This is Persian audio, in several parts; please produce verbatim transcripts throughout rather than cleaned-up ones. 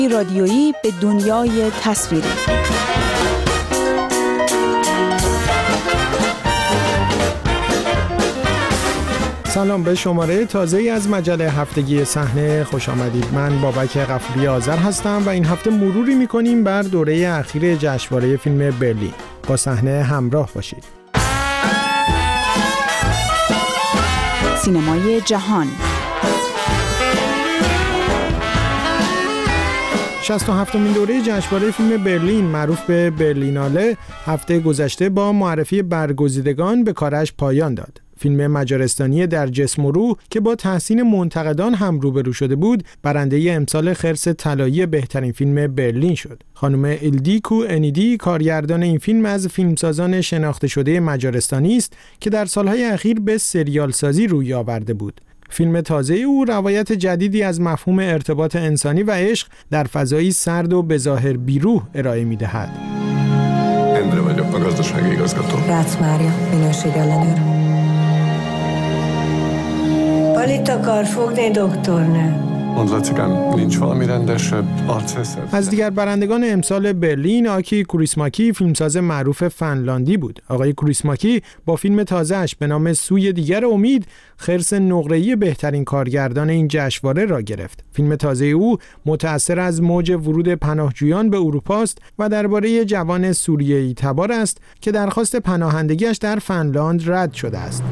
رادیویی به دنیای تصویری. سلام، به شماره تازه‌ای از مجله هفتگی صحنه خوش آمدید. من بابک غفوری آذر هستم و این هفته مروری می‌کنیم بر دوره اخیر جشنواره فیلم برلین. با صحنه همراه باشید. سینمای جهان. شصت و هفتمین دوره جشنواره فیلم برلین معروف به برلیناله هفته گذشته با معرفی برگزیدگان به کارش پایان داد. فیلم مجارستانی در جسم و روح که با تحسین منتقدان هم روبرو شده بود، برنده امسال خرس طلایی بهترین فیلم برلین شد. خانم ایلدیکو انیدی کارگردان این فیلم از فیلمسازان شناخته شده مجارستانی است که در سالهای اخیر به سریال سازی روی آورده بود. فیلم تازه او روایت جدیدی از مفهوم ارتباط انسانی و عشق در فضایی سرد و بظاهر بیروح ارائه می‌دهد. Endre vagyok, a gazdasági igazgató. Rácz Mária, minőségellenőr. Valit akar fogni, doktornő? از دیگر برندگان امسال برلین آکی کوریسماکی فیلمساز معروف فنلاندی بود. آقای کوریسماکی با فیلم تازه‌اش به نام سوی دیگر امید خرس نقره‌ای بهترین کارگردان این جشنواره را گرفت. فیلم تازه او متأثر از موج ورود پناهجویان به اروپا است و درباره جوان سوریه‌ای تبار است که درخواست پناهندگیش در فنلاند رد شده است.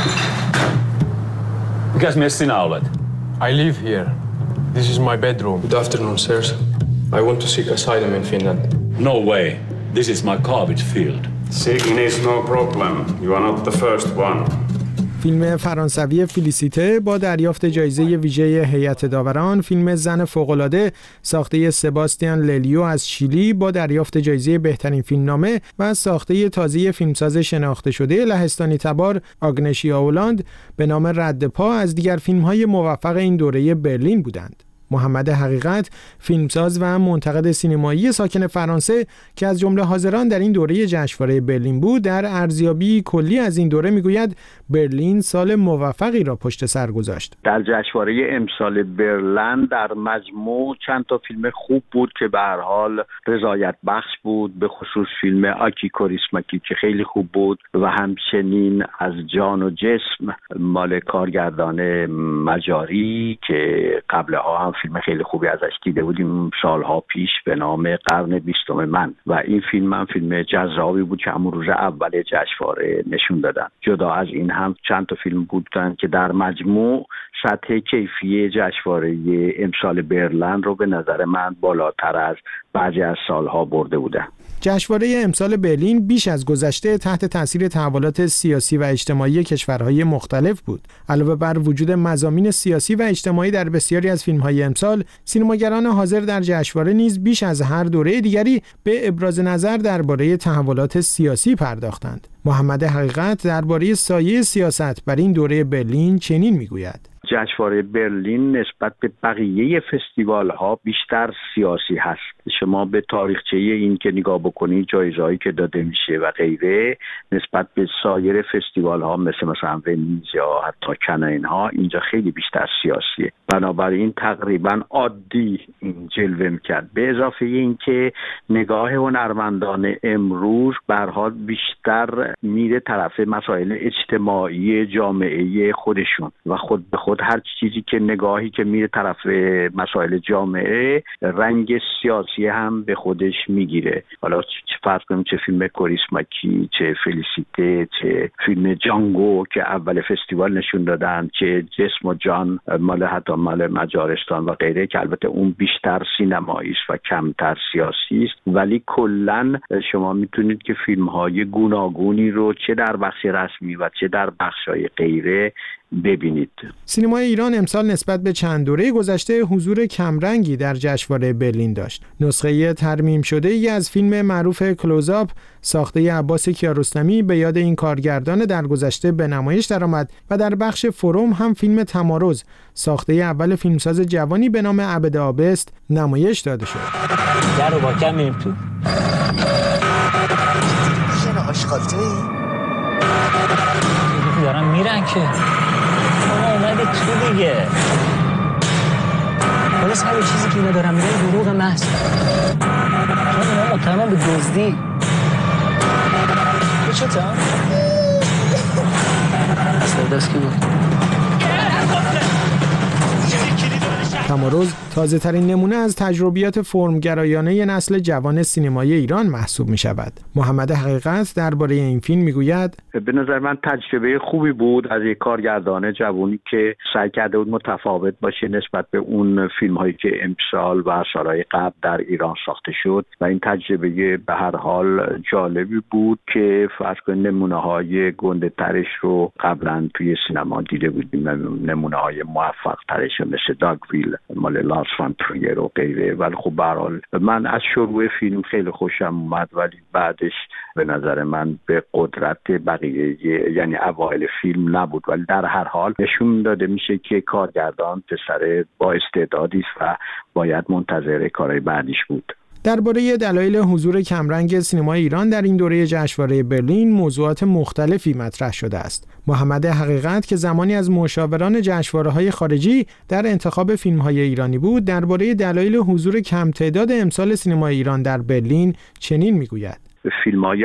I live here. This is my bedroom. Good afternoon, sirs. I want to seek asylum in Finland. No way. This is my garbage field. Seeking is no problem. You are not the first one. فیلم فرانسوی فلیسیته با دریافت جایزه ویژه هیئت داوران، فیلم زن فوق‌العاده ساخته سباستیان للیو از شیلی با دریافت جایزه بهترین فیلمنامه و ساخته تازه فیلمساز شناخته شده لهستانی تبار آگنشیا اولاند به نام رد پا از دیگر فیلم‌های موفق این دوره برلین بودند. محمد حقیقت، فیلمساز و منتقد سینمایی ساکن فرانسه که از جمله حاضران در این دوره جشنواره برلین بود، در ارزیابی کلی از این دوره میگوید برلین سال موفقی را پشت سر گذاشت. در جشنواره امسال برلین در مجموع چند تا فیلم خوب بود که به هر حال رضایت بخش بود، به خصوص فیلم آکی کوریسماکی که خیلی خوب بود و همچنین از جان و جسم مال کارگردان مجاری که قبلها هم فیلم خیلی خوبی ازش دیده بودیم سالها پیش به نام قرن بیستم من و این فیلم هم فیلم جذابی بود که همون روز اول جشنواره نشون دادن. جدا از این هم چند تا فیلم بودن که در مجموع سطح کیفی جشنواره امسال برلین رو به نظر من بالاتر از بعضی از سالها برده بودن. جشنواره امسال برلین بیش از گذشته تحت تاثیر تحولات سیاسی و اجتماعی کشورهای مختلف بود. علاوه بر وجود مضامین سیاسی و اجتماعی در بسیاری از فیلم‌های امسال، سینماگران حاضر در جشنواره نیز بیش از هر دوره دیگری به ابراز نظر درباره تحولات سیاسی پرداختند. محمد حقیقت درباره سایه سیاست بر این دوره برلین چنین میگوید: جشنواره برلین نسبت به بقیه فستیوال ها بیشتر سیاسی هست. شما به تاریخچه این که نگاه بکنید، جایزه‌هایی که داده میشه و غیره نسبت به سایر فستیوال ها مثل مثلا ونیز یا حتی کن، اینها اینجا خیلی بیشتر سیاسیه. بنابراین تقریبا عادی این جلوه میکرد. به اضافه این که نگاه هنرمندان امروز به هر حال بیشتر میره طرف مسائل اجتماعی جامعه خودشون و خود به خود هر چیزی که نگاهی که میره طرف مسائل جامعه رنگ سیاسی هم به خودش میگیره. حالا چه فرض کنیم چه فیلم کوریسماکی، چه فلیسیته، چه فیلم جانگو که اول فستیوال نشون دادن، چه جسم و جان مال حتی مال مجارستان و غیره که البته اون بیشتر سینمایی است و کمتر سیاسی است، ولی کلا شما میتونید که فیلم‌های گوناگونی رو چه در بخش رسمی و چه در بخش‌های غیره ببینید. سینمای ایران امسال نسبت به چند دوره گذشته حضور کمرنگی در جشنواره برلین داشت. نسخه ترمیم شده ای از فیلم معروف کلوزآپ ساخته عباس کیارستمی به یاد این کارگردان درگذشته به نمایش درآمد و در بخش فروم هم فیلم تمارض ساخته اول فیلمساز جوانی به نام عبد آبست نمایش داده شد. در رو با کم میریم تو. چرا آشغالته؟ دارم میرن که شما اومده تو دیگه. حالا سر چیزی که اینا دارن میگن دروغ محض. چون اینا متهمن به دزدی. تو چطور؟ اصلا دست کی بود؟ تمارض تازه ترین نمونه از تجربیات فرمگرایانه نسل جوان سینمای ایران محسوب می شود. محمد حقیقت درباره این فیلم می گوید به نظر من تجربه خوبی بود از یک کارگردان جوانی که سعی کرده بود متفاوت باشه نسبت به اون فیلم هایی که امسال و سالهای قبل در ایران ساخته شد و این تجربه به هر حال جالبی بود که فرض کنید نمونه های گنده ترش رو قبلا توی سینما دیده بودیم، نمونه های موفق ترش مثل داگویل مال لارس فان تریر و غیره. ولی خب به هر حال من از شروع فیلم خیلی خوشم اومد، ولی بعدش به نظر من به قدرت بقیه یعنی اوایل فیلم نبود. ولی در هر حال نشون داده میشه که کارگردان پسر با استعدادی است و باید منتظر کارهای بعدیش بود. درباره دلایل حضور کمرنگ سینمای ایران در این دوره جشنواره برلین موضوعات مختلفی مطرح شده است. محمد حقیقت که زمانی از مشاوران جشنواره‌های خارجی در انتخاب فیلم‌های ایرانی بود، درباره دلایل حضور کم تعداد امسال سینمای ایران در برلین چنین میگوید: فیلم‌های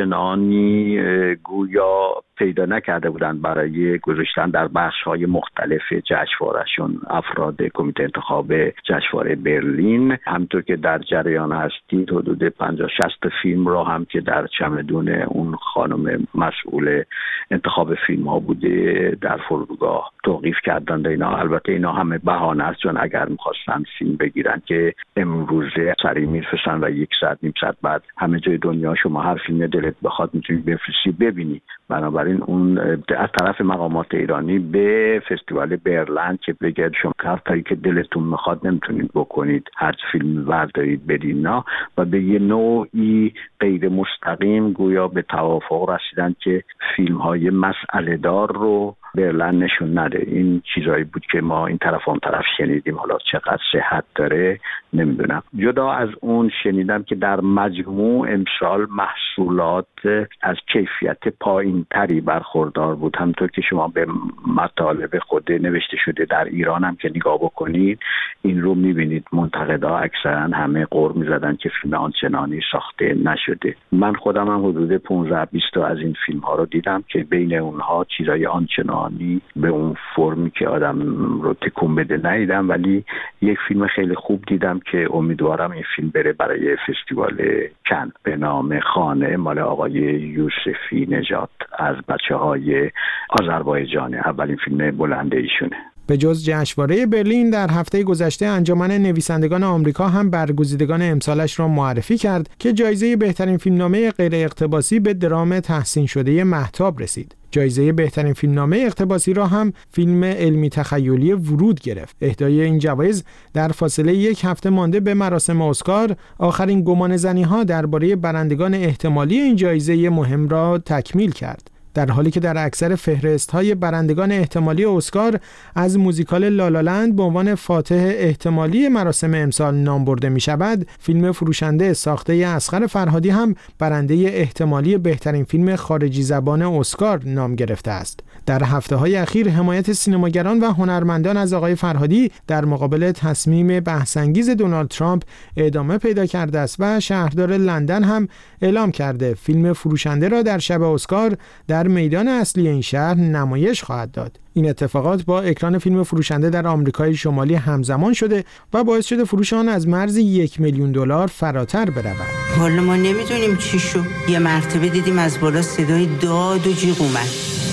آنچنانی گویا پیدا نکرده بودند برای گذاشتن در بخش‌های مختلف جشنواره‌شون. افراد کمیته انتخاب جشنواره برلین همونطور که در جریان هستید حدود پنجاه شصت فیلم را هم که در چمدون اون خانم مسئول انتخاب فیلم‌ها بوده در فرودگاه توقیف کردند. اینا البته اینا همه بهانه است، چون اگر می‌خواستن فیلم بگیرن که امروزه سریع می‌فرستن و یک ساعت نیم ساعت بعد همه جای دنیا شما هر فیلم دلت بخواد می‌تونی بفرستی ببینی. بنابراین اون از طرف مقامات ایرانی به فستیوال برلین که بگید شما هر کاری که دلتون میخواد نمیتونید بکنید، هر فیلم بردارید بدین نه، و به یه نوعی غیر مستقیم گویا به توافق رسیدن که فیلم های مسئله دار رو برلین نشون نده. این چیزایی بود که ما این طرف اون طرف شنیدیم، حالا چقدر صحت داره نمیدونم. جدا از اون شنیدم که در مجموع امسال محصولات از کیفیت پایین تری برخوردار بود. همونطور که شما به مطالب خود نوشته شده در ایران هم که نگاه بکنید این رو میبینید، منتقدا اکثرا همه غر میزدن که فیلم آنچنانی ساخته نشده. من خودم هم حدود پانزده بیست تا از این فیلم ها رو دیدم که بین اونها چیزای آنچنانی به اون فرمی که آدم رو تکون بده ندیدم، ولی یک فیلم خیلی خوب دیدم که امیدوارم این فیلم بره برای فستیوال کن به نام خانه مال آقای یوسفی نژاد از بچه‌های آذربایجان. اولین فیلم بلند ایشونه. به جز جشنواره برلین در هفته گذشته انجمن نویسندگان آمریکا هم برگزیدگان امسالش را معرفی کرد که جایزه بهترین فیلمنامه غیر اقتباسی به درام تحسین شده مهتاب رسید. جایزه بهترین فیلمنامه اقتباسی را هم فیلم علمی تخیلی ورود گرفت. اهدای این جوایز در فاصله یک هفته مانده به مراسم اسکار آخرین گمانه‌زنی‌ها درباره برندگان احتمالی این جایزه مهم را تکمیل کرد. در حالی که در اکثر فهرست‌های برندگان احتمالی اسکار از موزیکال لالالند به عنوان فاتح احتمالی مراسم امسال نام برده می‌شود، فیلم فروشنده ساخته اصغر فرهادی هم برنده احتمالی بهترین فیلم خارجی زبان اسکار نام گرفته است. در هفته‌های اخیر حمایت سینماگران و هنرمندان از آقای فرهادی در مقابل تصمیم بحث‌انگیز دونالد ترامپ ادامه پیدا کرده است و شهردار لندن هم اعلام کرده فیلم فروشنده را در شب اسکار در میدان اصلی این شهر نمایش خواهد داد. این اتفاقات با اکران فیلم فروشنده در آمریکای شمالی همزمان شده و باعث شده فروش آن از مرز یک میلیون دلار فراتر برود. والا ما نمیدونیم چی شد. یه مرتبه دیدیم از بالا صدای داد و جیغ اومد.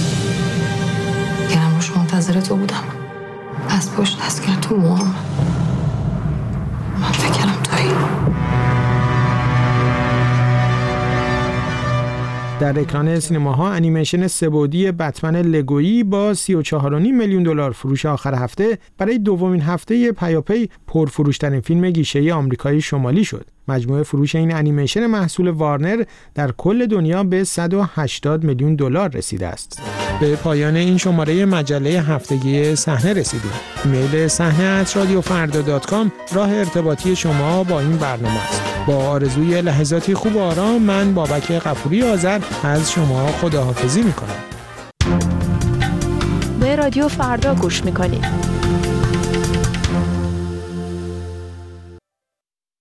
یه روش منتظر تو بودم. از پشت دست کرد تو موام. من فکرم تویی. در اکران سینماها انیمیشن سه‌بعدی بتمن لگویی با سی و چهار و نیم میلیون دلار فروش آخر هفته برای دومین هفته پیاپی پرفروش‌ترین فیلم گیشه‌ای آمریکای شمالی شد. مجموع فروش این انیمیشن محصول وارنر در کل دنیا به صد و هشتاد میلیون دلار رسیده است. به پایان این شماره مجله هفتگی صحنه رسیدیم. ایمیل صحنه ات رادیو فردا دات کام راه ارتباطی شما با این برنامه است. با آرزوی لحظاتی خوب و آرام، من بابک غفوری آذر از شما خداحافظی می‌کنم. به رادیو فردا گوش می‌کنید.